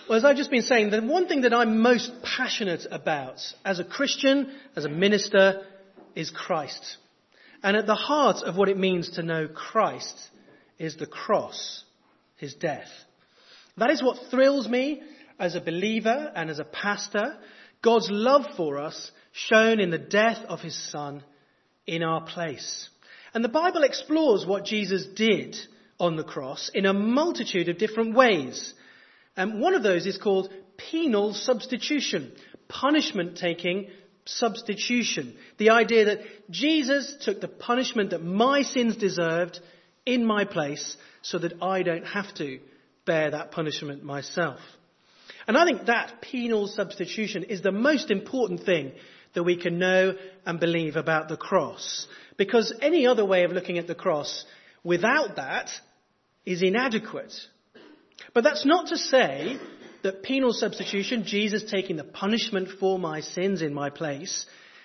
Well, as I've just been saying, the one thing that I'm most passionate about as a Christian, as a minister, is Christ. And at the heart of what it means to know Christ is the cross, his death. That is what thrills me as a believer and as a pastor, God's love for us shown in the death of his Son in our place. And the Bible explores what Jesus did on the cross in a multitude of different ways. And one of those is called penal substitution, punishment-taking substitution. The idea that Jesus took the punishment that my sins deserved in my place so that I don't have to bear that punishment myself. And I think that penal substitution is the most important thing that we can know and believe about the cross. Because any other way of looking at the cross without that is inadequate. But that's not to say that penal substitution, Jesus taking the punishment for my sins in my place,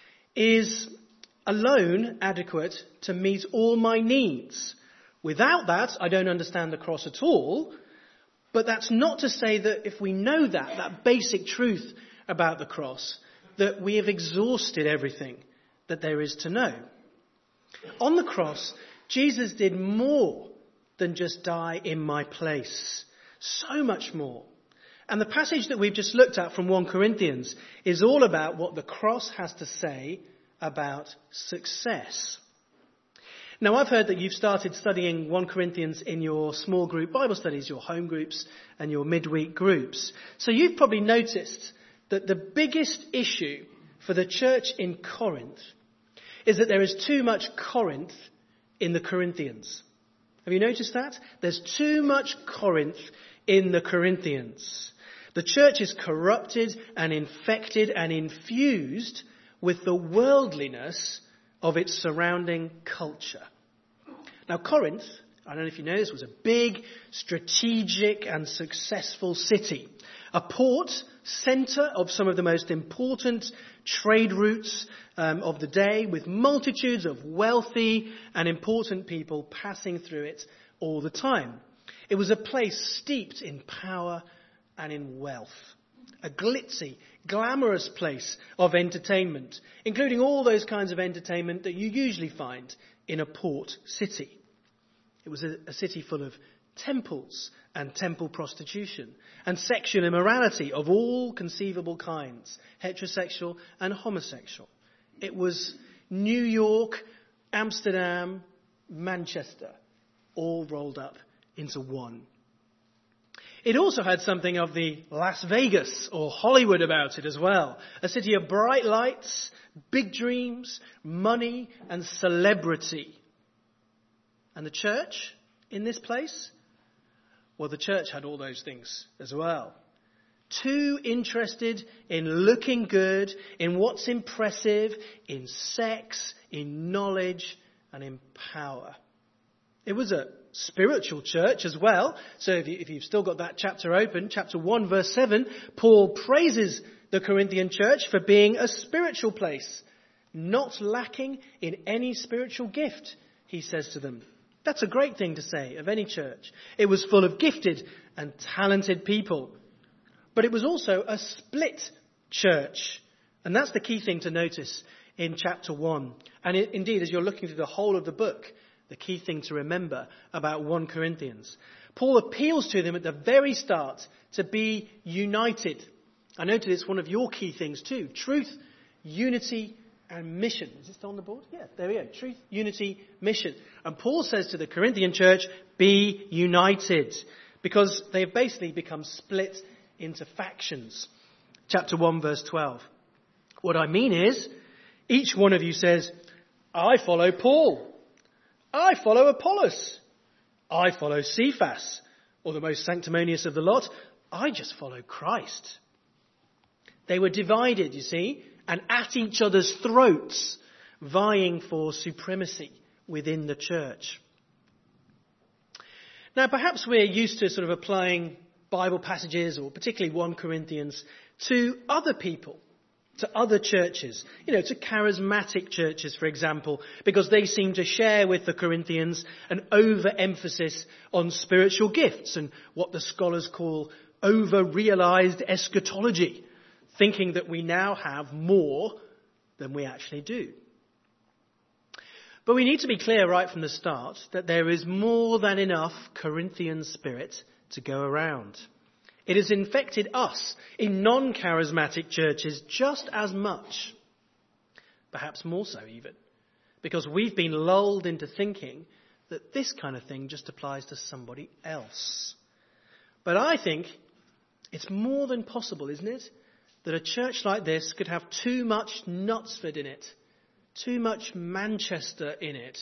is alone adequate to meet all my needs. Without that, I don't understand the cross at all. But that's not to say that if we know that basic truth about the cross, that we have exhausted everything that there is to know. On the cross, Jesus did more than just die in my place. So much more. And the passage that we've just looked at from 1 Corinthians is all about what the cross has to say about success. Now, I've heard that you've started studying 1 Corinthians in your small group Bible studies, your home groups and your midweek groups. So you've probably noticed that the biggest issue for the church in Corinth is that there is too much Corinth in the Corinthians. Have you noticed that? There's too much Corinth in the Corinthians. The church is corrupted and infected and infused with the worldliness of its surrounding culture. Now, Corinth, I don't know if you know this, was a big, strategic and successful city. A port centre of some of the most important trade routes of the day, with multitudes of wealthy and important people passing through it all the time. It was a place steeped in power and in wealth. A glitzy, glamorous place of entertainment, including all those kinds of entertainment that you usually find in a port city. It was a city full of temples and temple prostitution and sexual immorality of all conceivable kinds, heterosexual and homosexual. It was New York, Amsterdam, Manchester, all rolled up into one. It also had something of the Las Vegas or Hollywood about it as well. A city of bright lights, big dreams, money and celebrity. And the church in this place? Well, the church had all those things as well. Too interested in looking good, in what's impressive, in sex, in knowledge and in power. It was a spiritual church as well. So if you've still got that chapter open, chapter 1 verse 7, Paul praises the Corinthian church for being a spiritual place, not lacking in any spiritual gift, he says to them. That's a great thing to say of any church. It was full of gifted and talented people. But it was also a split church. And that's the key thing to notice in chapter 1. And indeed, as you're looking through the whole of the book, the key thing to remember about 1 Corinthians. Paul appeals to them at the very start to be united. I noted it's one of your key things too. Truth, unity, and mission. Is it still on the board? Yeah, there we go. Truth, unity, mission. And Paul says to the Corinthian church, be united. Because they have basically become split into factions. Chapter 1 verse 12. What I mean is, each one of you says, I follow Paul. I follow Apollos. I follow Cephas. Or the most sanctimonious of the lot, I just follow Christ. They were divided, you see, and at each other's throats, vying for supremacy within the church. Now, perhaps we're used to sort of applying Bible passages, or particularly 1 Corinthians, to other people, to other churches, to charismatic churches, for example, because they seem to share with the Corinthians an overemphasis on spiritual gifts and what the scholars call over-realized eschatology, thinking that we now have more than we actually do. But we need to be clear right from the start that there is more than enough Corinthian spirit to go around. It has infected us in non-charismatic churches just as much, perhaps more so even, because we've been lulled into thinking that this kind of thing just applies to somebody else. But I think it's more than possible, isn't it, that a church like this could have too much Knutsford in it, too much Manchester in it,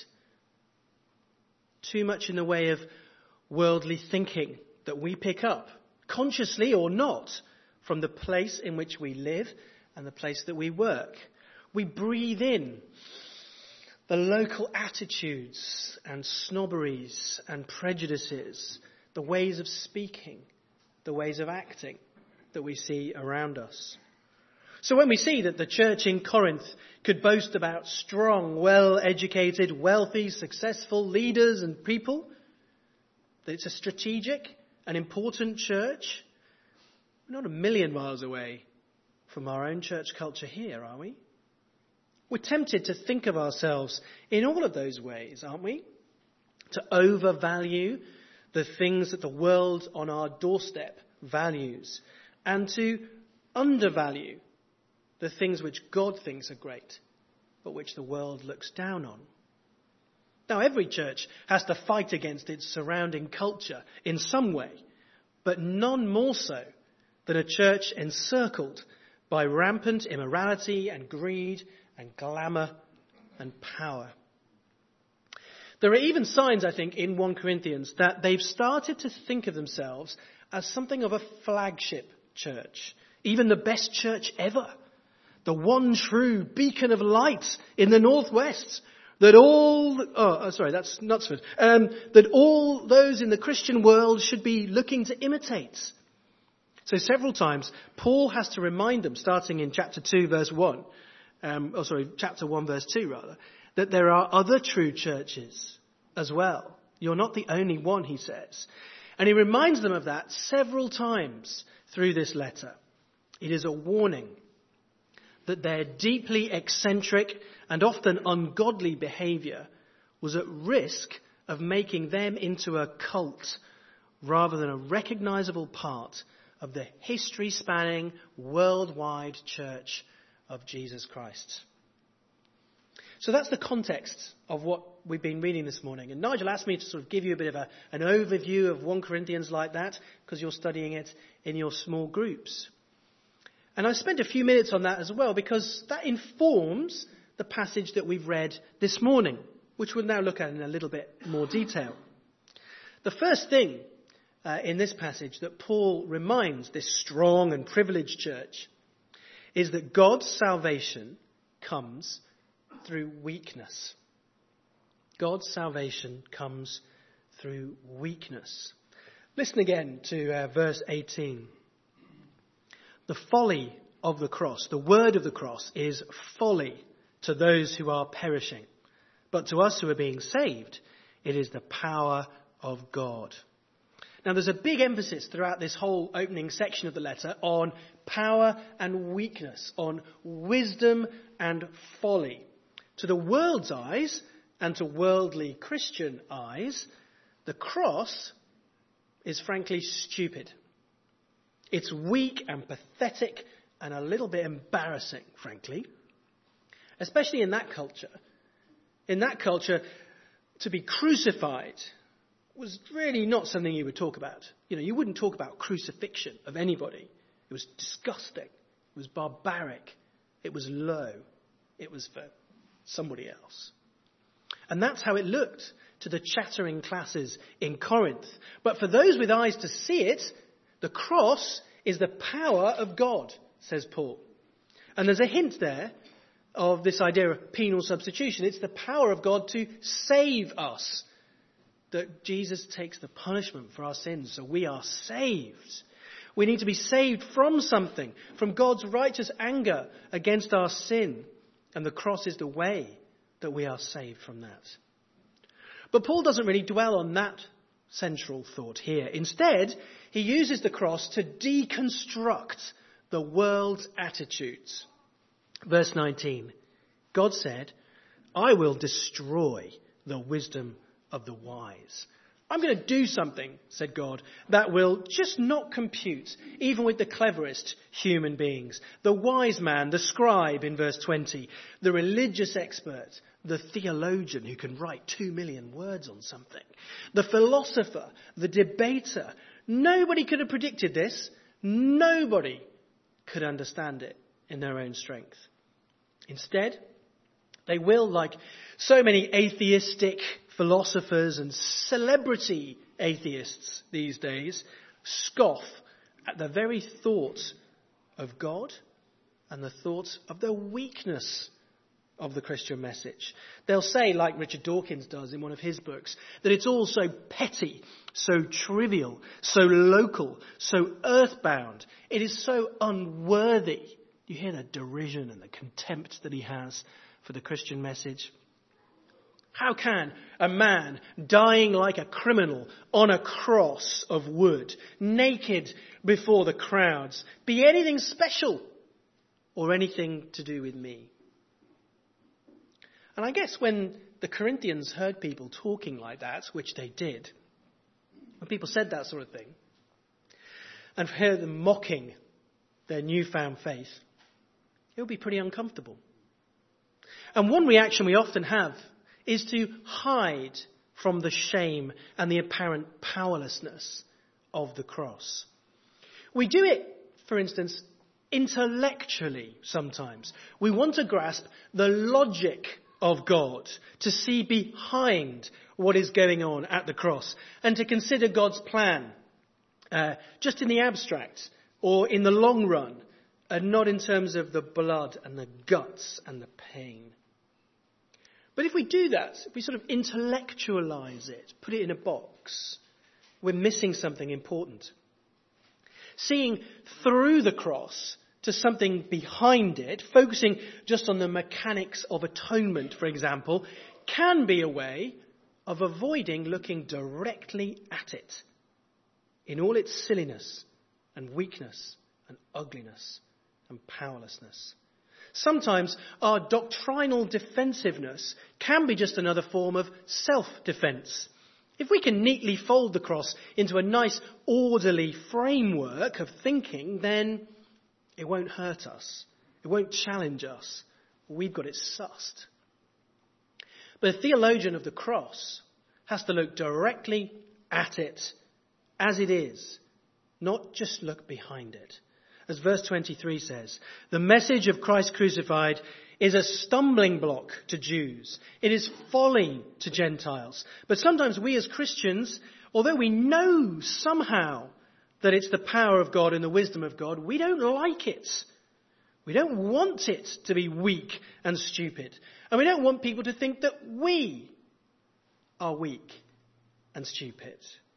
too much in the way of worldly thinking that we pick up, consciously or not, from the place in which we live and the place that we work. We breathe in the local attitudes and snobberies and prejudices, the ways of speaking, the ways of acting that we see around us. So when we see that the church in Corinth could boast about strong, well-educated, wealthy, successful leaders and people, that it's a strategic and important church, we're not a million miles away from our own church culture here, are we? We're tempted to think of ourselves in all of those ways, aren't we? To overvalue the things that the world on our doorstep values, and to undervalue the things which God thinks are great, but which the world looks down on. Now, every church has to fight against its surrounding culture in some way, but none more so than a church encircled by rampant immorality and greed and glamour and power. There are even signs, I think, in 1 Corinthians that they've started to think of themselves as something of a flagship church, even the best church ever, the one true beacon of light in the northwest, that all those in the Christian world should be looking to imitate. So several times, Paul has to remind them, starting in chapter 1 verse 2 rather, that there are other true churches as well. You're not the only one, he says. And he reminds them of that several times through this letter. It is a warning that their deeply eccentric and often ungodly behavior was at risk of making them into a cult rather than a recognizable part of the history-spanning worldwide church of Jesus Christ. So that's the context of what we've been reading this morning. And Nigel asked me to sort of give you a bit of an overview of 1 Corinthians like that, because you're studying it in your small groups. And I spent a few minutes on that as well, because that informs the passage that we've read this morning, which we'll now look at in a little bit more detail. The first thing in this passage that Paul reminds this strong and privileged church is that God's salvation comes through weakness. God's salvation comes through weakness. Listen again to verse 18. The folly of the cross, the word of the cross, is folly to those who are perishing. But to us who are being saved, it is the power of God. Now, there's a big emphasis throughout this whole opening section of the letter on power and weakness, on wisdom and folly. To the world's eyes and to worldly Christian eyes, the cross is frankly stupid. It's weak and pathetic and a little bit embarrassing, frankly. Especially in that culture. In that culture, to be crucified was really not something you would talk about. You wouldn't talk about crucifixion of anybody. It was disgusting. It was barbaric. It was low. It was for somebody else. And that's how it looked to the chattering classes in Corinth. But for those with eyes to see it, the cross is the power of God, says Paul. And there's a hint there of this idea of penal substitution. It's the power of God to save us. That Jesus takes the punishment for our sins, so we are saved. We need to be saved from something, from God's righteous anger against our sin. And the cross is the way that we are saved from that. But Paul doesn't really dwell on that central thought here. Instead, he uses the cross to deconstruct the world's attitudes. Verse 19, God said, I will destroy the wisdom of the wise. I'm going to do something, said God, that will just not compute, even with the cleverest human beings. The wise man, the scribe in verse 20, the religious expert, the theologian who can write 2 million words on something, the philosopher, the debater. Nobody could have predicted this. Nobody could understand it in their own strength. Instead, they will, like so many atheistic philosophers and celebrity atheists these days, scoff at the very thought of God and the thought of the weakness of the Christian message. They'll say, like Richard Dawkins does in one of his books, that it's all so petty, so trivial, so local, so earthbound. It is so unworthy. You hear the derision and the contempt that he has for the Christian message. How can a man dying like a criminal on a cross of wood, naked before the crowds, be anything special or anything to do with me? And I guess when the Corinthians heard people talking like that, which they did, when people said that sort of thing, and heard them mocking their newfound faith, it would be pretty uncomfortable. And one reaction we often have is to hide from the shame and the apparent powerlessness of the cross. We do it, for instance, intellectually sometimes. We want to grasp the logic of God, to see behind what is going on at the cross, and to consider God's plan just in the abstract or in the long run, and not in terms of the blood and the guts and the pain. But if we do that, if we sort of intellectualize it, put it in a box, we're missing something important. Seeing through the cross to something behind it, focusing just on the mechanics of atonement, for example, can be a way of avoiding looking directly at it in all its silliness and weakness and ugliness and powerlessness. Sometimes our doctrinal defensiveness can be just another form of self-defense. If we can neatly fold the cross into a nice orderly framework of thinking, then it won't hurt us. It won't challenge us. We've got it sussed. But a theologian of the cross has to look directly at it as it is, not just look behind it. As verse 23 says, the message of Christ crucified is a stumbling block to Jews. It is folly to Gentiles. But sometimes we as Christians, although we know somehow that it's the power of God and the wisdom of God, we don't like it. We don't want it to be weak and stupid. And we don't want people to think that we are weak and stupid.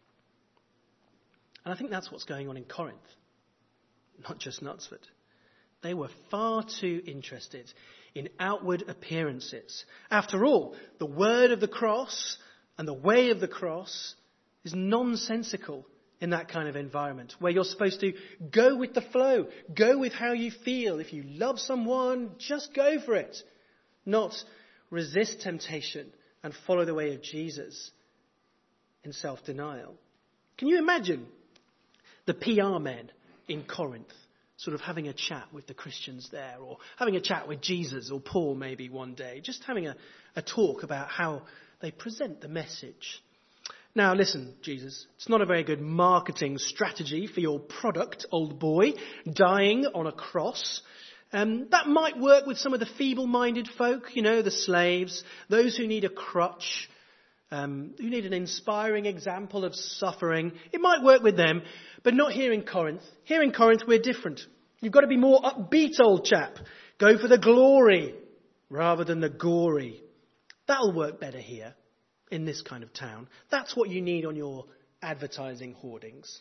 And I think that's what's going on in Corinth. Not just Knutsford. They were far too interested in outward appearances. After all, the word of the cross and the way of the cross is nonsensical in that kind of environment where you're supposed to go with the flow, go with how you feel. If you love someone, just go for it. Not resist temptation and follow the way of Jesus in self-denial. Can you imagine the PR men in Corinth sort of having a chat with the Christians there, or having a chat with Jesus or Paul maybe one day, just having a talk about how they present the message? Now listen, Jesus, it's not a very good marketing strategy for your product, old boy, dying on a cross. That might work with some of the feeble-minded folk, the slaves, those who need a crutch, who need an inspiring example of suffering. It might work with them, but not here in Corinth. Here in Corinth, we're different. You've got to be more upbeat, old chap. Go for the glory rather than the gory. That'll work better here in this kind of town. That's what you need on your advertising hoardings.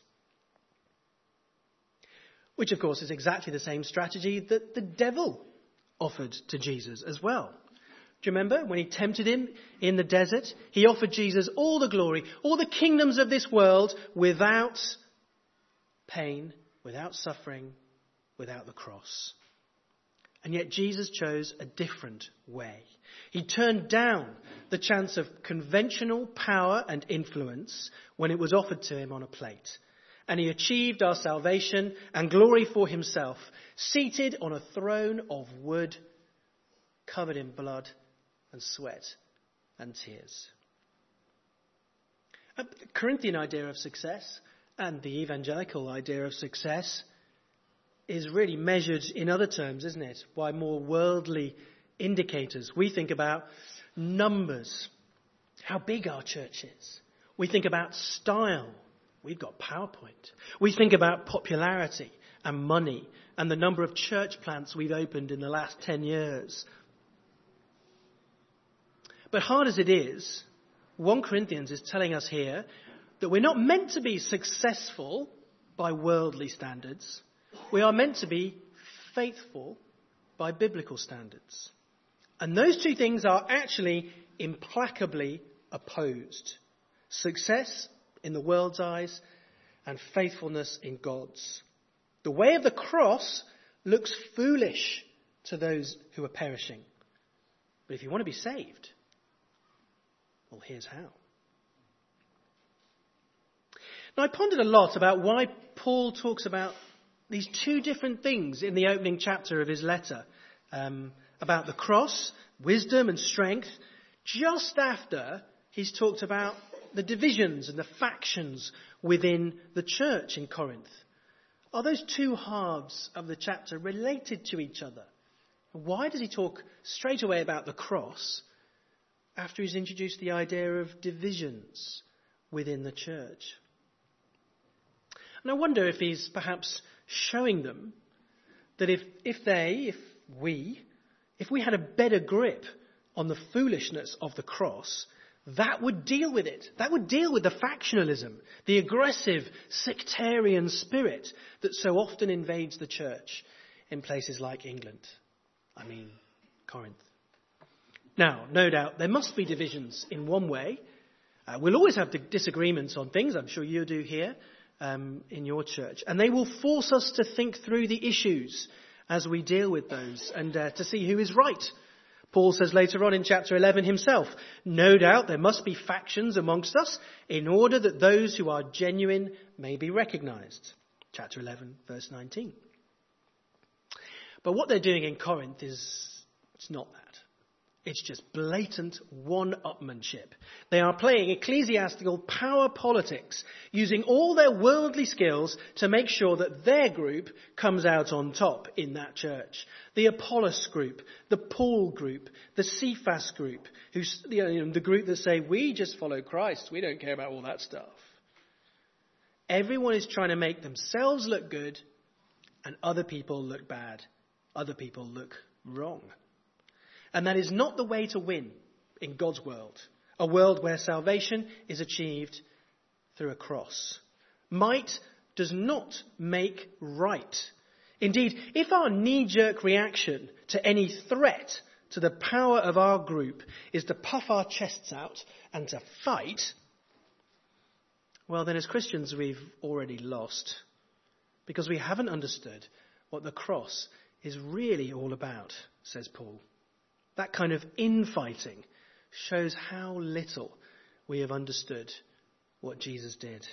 Which, of course, is exactly the same strategy that the devil offered to Jesus as well. Do you remember when he tempted him in the desert? He offered Jesus all the glory, all the kingdoms of this world without pain, without suffering, without the cross. And yet Jesus chose a different way. He turned down the chance of conventional power and influence when it was offered to him on a plate. And he achieved our salvation and glory for himself, seated on a throne of wood, covered in blood and sweat and tears. The Corinthian idea of success and the evangelical idea of success is really measured in other terms, isn't it? By more worldly indicators. We think about numbers, how big our church is. We think about style. We've got PowerPoint. We think about popularity and money and the number of church plants we've opened in the last 10 years. But hard as it is, 1 Corinthians is telling us here that we're not meant to be successful by worldly standards. We are meant to be faithful by biblical standards. And those two things are actually implacably opposed. Success in the world's eyes and faithfulness in God's. The way of the cross looks foolish to those who are perishing. But if you want to be saved, well, here's how. Now, I pondered a lot about why Paul talks about these two different things in the opening chapter of his letter, about the cross, wisdom and strength, just after he's talked about the divisions and the factions within the church in Corinth. Are those two halves of the chapter related to each other? Why does he talk straight away about the cross after he's introduced the idea of divisions within the church? And I wonder if he's perhaps showing them that if we had a better grip on the foolishness of the cross, that would deal with it. That would deal with the factionalism, the aggressive sectarian spirit that so often invades the church in places like England. Corinth. Now, no doubt, there must be divisions in one way. We'll always have disagreements on things, I'm sure you do here in your church. And they will force us to think through the issues as we deal with those and to see who is right. Paul says later on in chapter 11 himself, no doubt there must be factions amongst us in order that those who are genuine may be recognized. Chapter 11, verse 19. But what they're doing in Corinth it's not that. It's just blatant one-upmanship. They are playing ecclesiastical power politics, using all their worldly skills to make sure that their group comes out on top in that church. The Apollos group, the Paul group, the Cephas group, the group that say, we just follow Christ, we don't care about all that stuff. Everyone is trying to make themselves look good and other people look bad. Other people look wrong. And that is not the way to win in God's world. A world where salvation is achieved through a cross. Might does not make right. Indeed, if our knee-jerk reaction to any threat to the power of our group is to puff our chests out and to fight, well then as Christians we've already lost. Because we haven't understood what the cross is really all about, says Paul. That kind of infighting shows how little we have understood what Jesus did.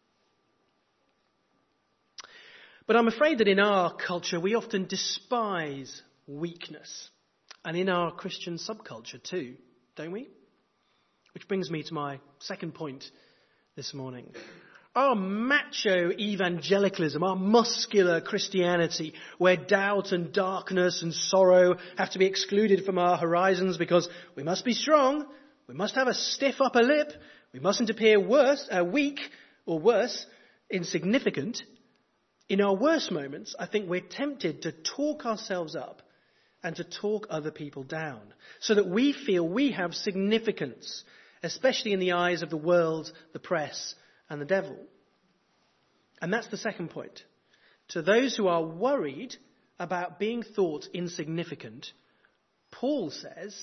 But I'm afraid that in our culture we often despise weakness. And in our Christian subculture too, don't we? Which brings me to my second point this morning. Our macho evangelicalism, our muscular Christianity, where doubt and darkness and sorrow have to be excluded from our horizons because we must be strong, we must have a stiff upper lip, we mustn't appear weak or worse, insignificant. In our worst moments, I think we're tempted to talk ourselves up and to talk other people down so that we feel we have significance, especially in the eyes of the world, the press, and the devil. And that's the second point. To those who are worried about being thought insignificant, Paul says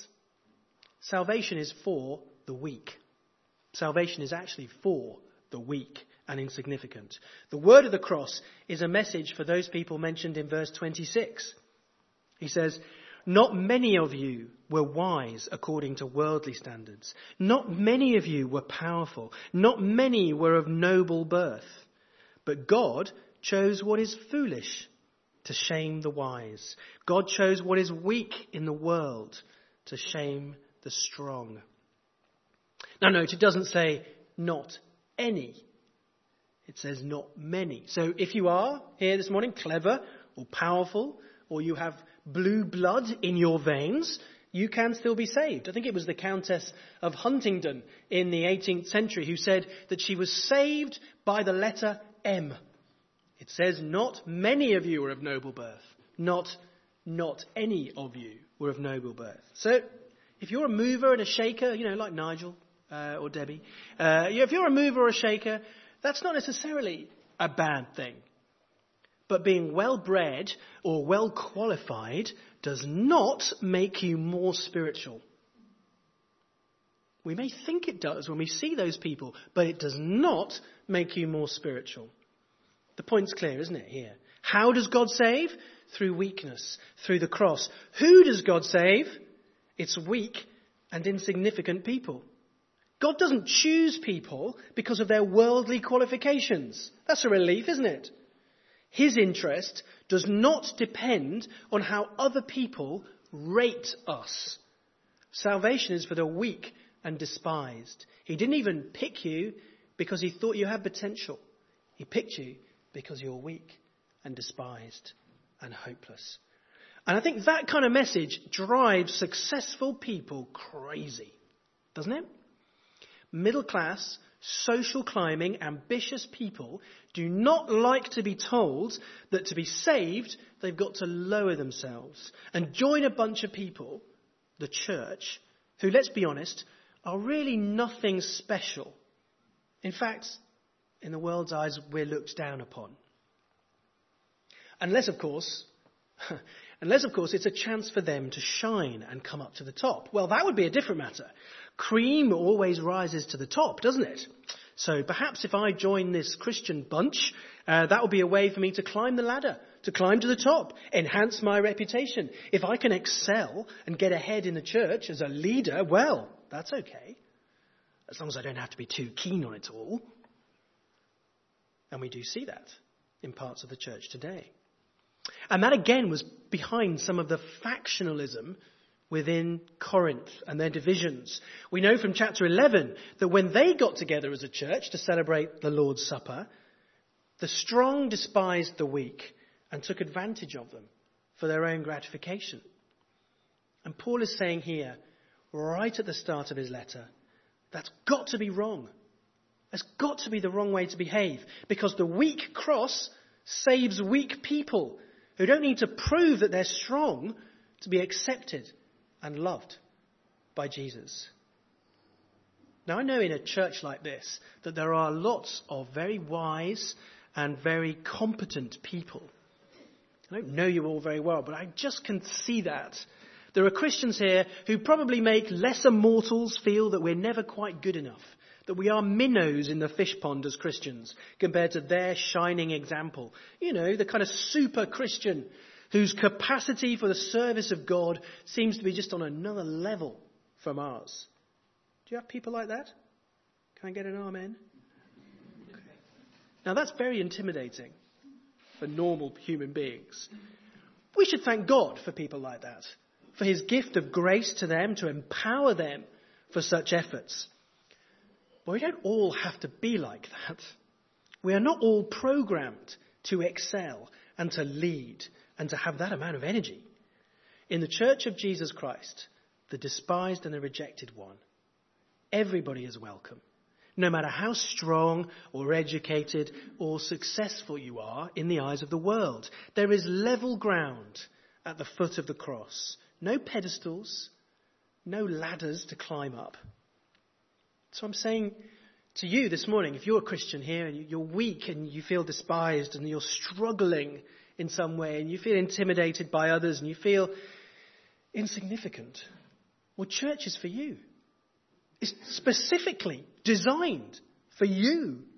salvation is for the weak. Salvation is actually for the weak and insignificant. The word of the cross is a message for those people mentioned in verse 26. He says, "Not many of you were wise according to worldly standards. Not many of you were powerful. Not many were of noble birth. But God chose what is foolish to shame the wise. God chose what is weak in the world to shame the strong." Now note, it doesn't say not any. It says not many. So if you are here this morning clever or powerful, or you have blue blood in your veins, you can still be saved. I think it was the Countess of Huntingdon in the 18th century who said that she was saved by the letter M. It says not many of you were of noble birth. Not any of you were of noble birth. So if you're a mover and a shaker, like Nigel or Debbie, if you're a mover or a shaker, that's not necessarily a bad thing. But being well-bred or well-qualified does not make you more spiritual. We may think it does when we see those people, but it does not make you more spiritual. The point's clear, isn't it, here? How does God save? Through weakness, through the cross. Who does God save? It's weak and insignificant people. God doesn't choose people because of their worldly qualifications. That's a relief, isn't it? His interest does not depend on how other people rate us. Salvation is for the weak and despised. He didn't even pick you because he thought you had potential. He picked you because you're weak and despised and hopeless. And I think that kind of message drives successful people crazy, doesn't it? Middle class, social climbing, ambitious people do not like to be told that to be saved, they've got to lower themselves and join a bunch of people, the church, who, let's be honest, are really nothing special. In fact, in the world's eyes, we're looked down upon. Unless, of course, it's a chance for them to shine and come up to the top. Well, that would be a different matter. Cream always rises to the top, doesn't it? So perhaps if I join this Christian bunch, that will be a way for me to climb the ladder, to climb to the top, enhance my reputation. If I can excel and get ahead in the church as a leader, well, that's okay. As long as I don't have to be too keen on it all. And we do see that in parts of the church today. And that again was behind some of the factionalism within Corinth and their divisions. We know from chapter 11 that when they got together as a church to celebrate the Lord's Supper, the strong despised the weak and took advantage of them for their own gratification. And Paul is saying here, right at the start of his letter, that's got to be wrong. That's got to be the wrong way to behave, because the weak cross saves weak people who don't need to prove that they're strong to be accepted and loved by Jesus. Now, I know in a church like this that there are lots of very wise and very competent people. I don't know you all very well, but I just can see that. There are Christians here who probably make lesser mortals feel that we're never quite good enough, that we are minnows in the fish pond as Christians compared to their shining example. You know, the kind of super Christian whose capacity for the service of God seems to be just on another level from ours. Do you have people like that? Can I get an amen? Okay. Now that's very intimidating for normal human beings. We should thank God for people like that, for his gift of grace to them to empower them for such efforts. But we don't all have to be like that. We are not all programmed to excel and to lead and to have that amount of energy. In the Church of Jesus Christ, the despised and the rejected one, everybody is welcome. No matter how strong or educated or successful you are in the eyes of the world, there is level ground at the foot of the cross. No pedestals, no ladders to climb up. So I'm saying to you this morning, if you're a Christian here and you're weak and you feel despised and you're struggling in some way and you feel intimidated by others and you feel insignificant, well, church is for you. It's specifically designed for you.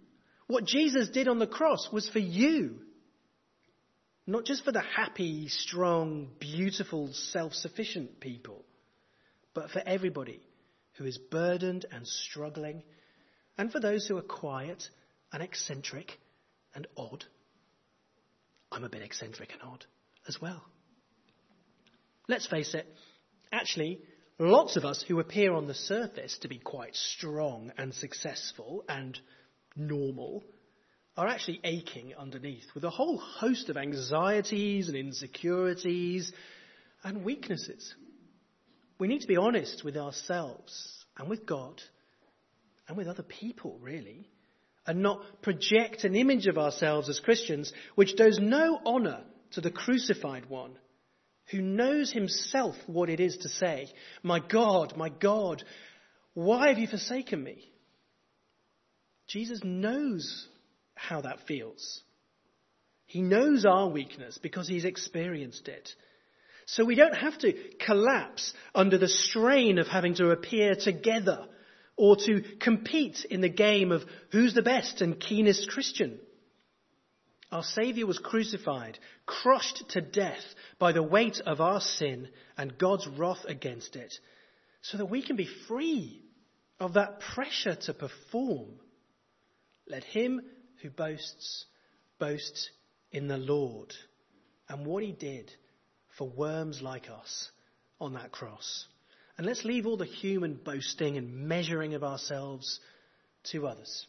What Jesus did on the cross was for you. Not just for the happy, strong, beautiful, self-sufficient people, but for everybody who is burdened and struggling, and for those who are quiet and eccentric and odd. I'm a bit eccentric and odd as well. Let's face it, actually, lots of us who appear on the surface to be quite strong and successful and normal are actually aching underneath with a whole host of anxieties and insecurities and weaknesses. We need to be honest with ourselves and with God and with other people, really, and not project an image of ourselves as Christians which does no honour to the crucified one, who knows himself what it is to say, my God, why have you forsaken me? Jesus knows how that feels. He knows our weakness because he's experienced it. So we don't have to collapse under the strain of having to appear together or to compete in the game of who's the best and keenest Christian. Our Saviour was crucified, crushed to death by the weight of our sin and God's wrath against it, so that we can be free of that pressure to perform. Let him who boasts, boast in the Lord and what he did for worms like us on that cross. And let's leave all the human boasting and measuring of ourselves to others.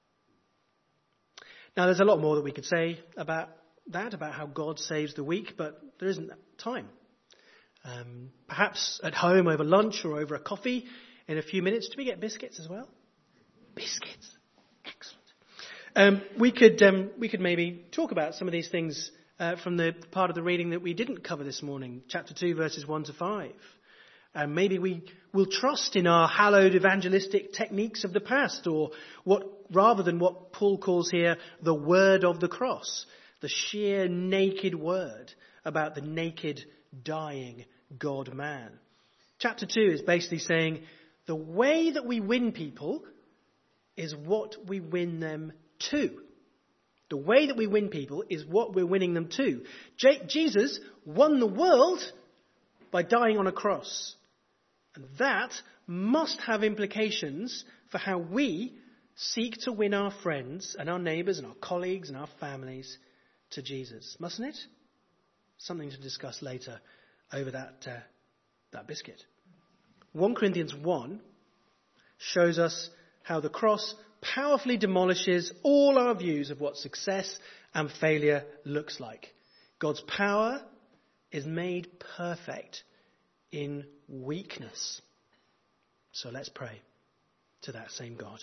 Now, there's a lot more that we could say about that, about how God saves the weak, but there isn't time. Perhaps at home over lunch or over a coffee in a few minutes. Do we get biscuits as well? Biscuits. Excellent. We could maybe talk about some of these things from the part of the reading that we didn't cover this morning, chapter 2, verses 1 to 5. Maybe we will trust in our hallowed evangelistic techniques of the past, or rather than what Paul calls here the word of the cross, the sheer naked word about the naked, dying God-man. Chapter 2 is basically saying the way that we win people is what we win them to. The way that we win people is what we're winning them to. Jesus won the world by dying on a cross. And that must have implications for how we seek to win our friends and our neighbours and our colleagues and our families to Jesus. Mustn't it? Something to discuss later over that biscuit. 1 Corinthians 1 shows us how the cross powerfully demolishes all our views of what success and failure looks like. God's power is made perfect in weakness. So let's pray to that same God.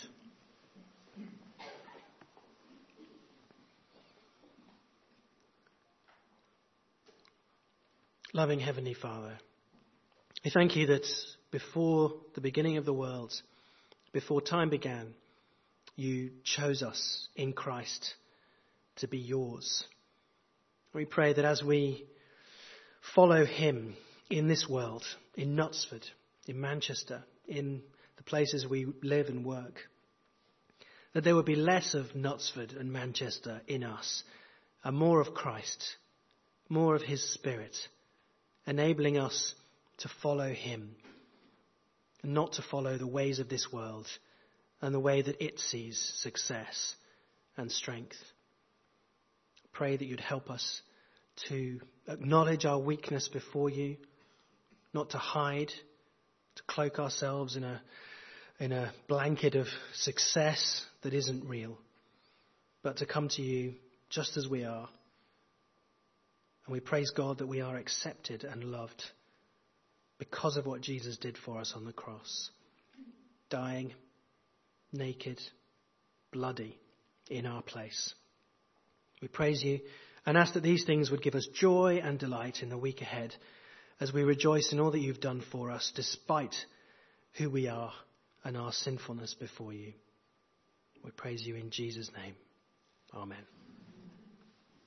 Loving Heavenly Father, we thank you that before the beginning of the world, before time began, you chose us in Christ to be yours. We pray that as we follow him in this world, in Knutsford, in Manchester, in the places we live and work, that there would be less of Knutsford and Manchester in us, and more of Christ, more of his Spirit, enabling us to follow him and not to follow the ways of this world and the way that it sees success and strength. Pray that you'd help us to acknowledge our weakness before you, not to hide, to cloak ourselves in a blanket of success that isn't real, but to come to you just as we are. And we praise God that we are accepted and loved because of what Jesus did for us on the cross, dying, naked, bloody, in our place. We praise you and ask that these things would give us joy and delight in the week ahead as we rejoice in all that you've done for us despite who we are and our sinfulness before you. We praise you in Jesus' name. Amen.